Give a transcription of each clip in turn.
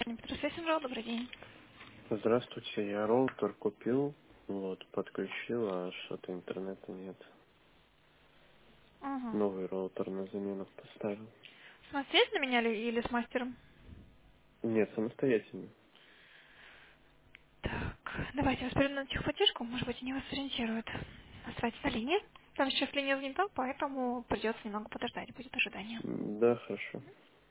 Петросвязь Инжал, добрый день. Здравствуйте, я роутер купил, вот, подключил, а что-то интернета нет. Ага. Новый роутер на замену поставил. Самостоятельно меняли или с мастером? Нет, самостоятельно. Так, давайте я вас перейду на техподдержку, может быть, они вас сориентируют. Оставайтесь на линии. Там сейчас линия занята, поэтому придется немного подождать, будет ожидание. Да, хорошо.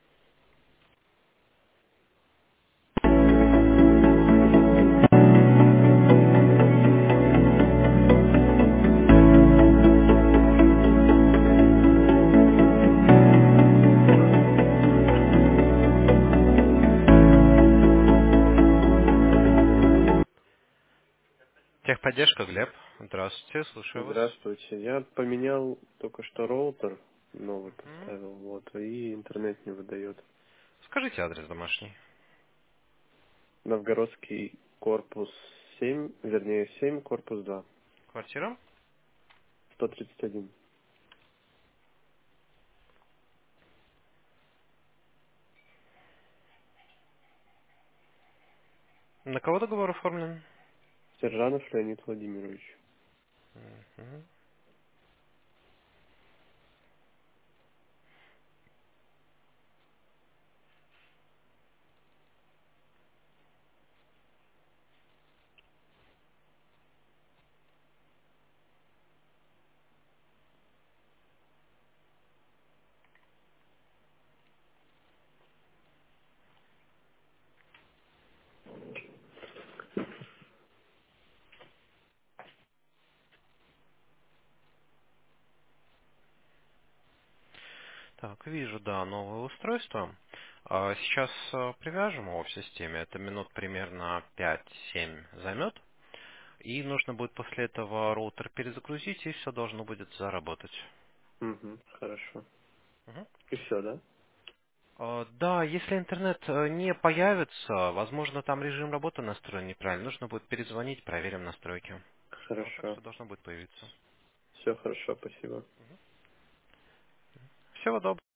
Техподдержка, Глеб. Здравствуйте, слушаю вас. Здравствуйте, я поменял только что роутер, новый Мгм. поставил, вот, и интернет не выдает. Скажите адрес домашний. Новгородский корпус 7, вернее 7, корпус 2, Квартира? 131. На кого договор оформлен? Сержанов Леонид Владимирович. Мгм. Так, вижу, да, новое устройство. Сейчас привяжем его в системе. Это минут примерно 5-7 займет. И нужно будет после этого роутер перезагрузить, и все должно будет заработать. Угу, хорошо. Мгм. И все, да? Да, если интернет не появится, возможно, там режим работы настроен неправильно. Нужно будет перезвонить, проверим настройки. А так Хорошо. все должно будет появиться. Все хорошо, спасибо. Всего доброго.